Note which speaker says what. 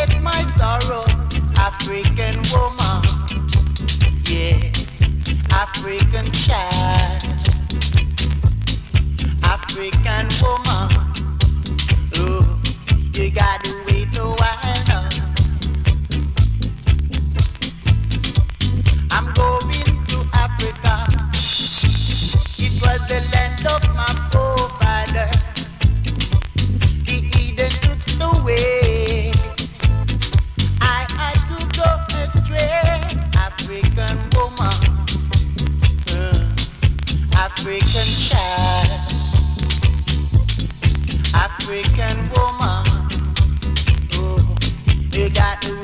Speaker 1: take my sorrow, African woman, yeah, African child, African woman. Oh, you gotta wait a while now. I'm going to Africa. It was the land of my forefather. The Eden took the way. I had to go astray. African woman, African child, African woman. Oh, you got to